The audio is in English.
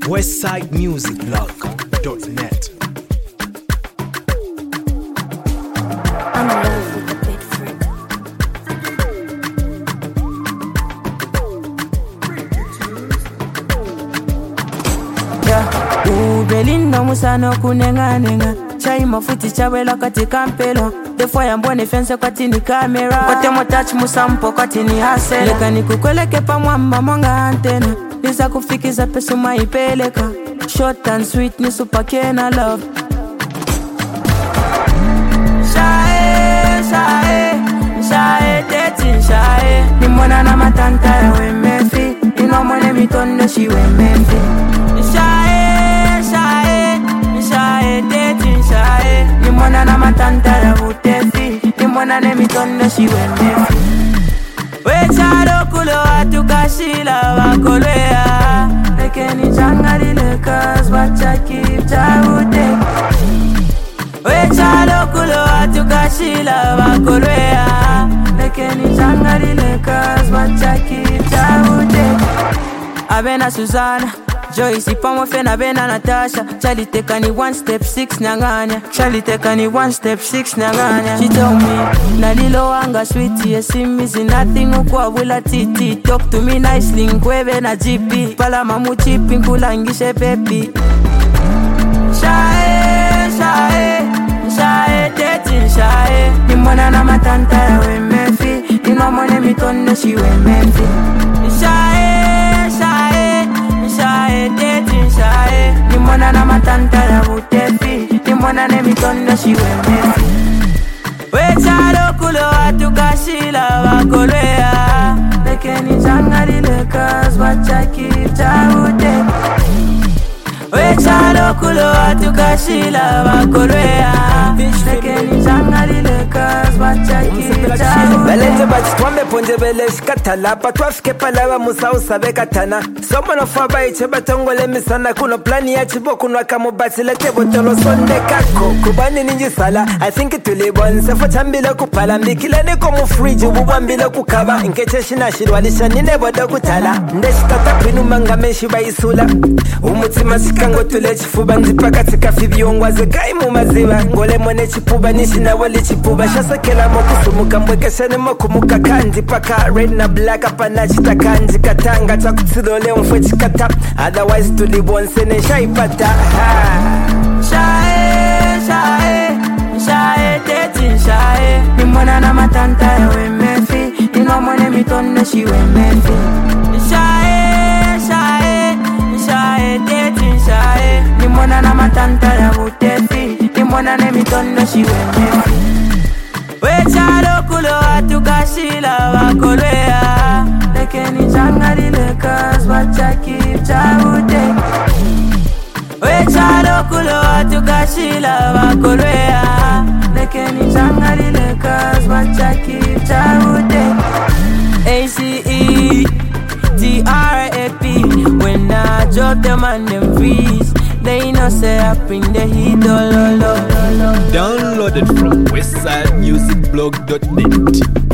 westsidemusicblog.net. I'm in love with the big freak. Belinda musano kunenga chai mafuti chawela kati kampelo defo ya mbone fense kwati ni kamera kote mo touch musampo kwati ni hasela leka nikukweleke pa mwamba monga antena nisa kufikiza pesu maipeleka short and sweet ni super kena love shae dating shae ni mwana na matanta ya wemefi ino mwene mitondo shi wemefi shae dating shae ni mwana na matanta ya utefi ni mwana ne mitondo shi wemefi wecharo kulo watu kashila wakolwea lekeni changari lekas wachaki chaute wecharo kulo watu kashila wakolwea lekeni changari lekas wachaki chaute abena Susana Joyce Pamo Fena Bena Natasha Charlie tekani 1 step 6 nyanganya Charlie tekani 1 step 6 nyanganya She told me Nalilo wanga sweetie Yesimizi nothing ukwa wula titi Talk to me nicely Nkwebe na GP Pala mamu chipi Nkulangishe baby Shae dating shae ni mwana na matanta ya wemefi ino mwene mitondo shi wemefi Shae dating shae ni mwana na matanta ya utefi ni mwana ne mitondo shi wemefi wecharo kulo watu kashila wakolwea lekeni changari lekas wachaki chaute wecharo kulo watu kashila wakolwea lekeni changari lekas wachaki chaute Belete bachitwambe ponje beleshi katala Patwafike palawa musa usabe katana Somo no faba iche batongole misana Kuno plani ya chibo kunwa kamo basi lete botolo sonde kako Kubani ninji sala I think tulibon Sefo chambile kupala Mbikile niko mufriji ubuwa mbile kukaba Nkeche shina shirwalisha nine bodo kutala Ndeshi tatapinu mangameshi baisula Umutima sikango tule chifuba Nzipa katika fibiongwa zekaimu maziba Ngole mwene chipuba nishina wali chipuba Shasa kela mokusumuka mwekeshene mokumuka kandi paka red na black apana chita kanji katanga chakutsilole mfwe chikata Otherwise tulibonse neshaipata Shae dating shae ni mwana na matanta ya wemefi ino mwene mitondo shi wemefi Shae dating shae ni mwana na matanta ya utefi ni mwana ne mitondo shi wemefi wecharo kulo watu kashila wakolwea lekeni changari lekas wachaki chaute wecharo kulo watu kashila wakolwea lekeni changari lekas wachaki chaute ACE DRAP when I drop them and them freeze they know say I bring the heat all. Downloaded from westsidemusicblog.net.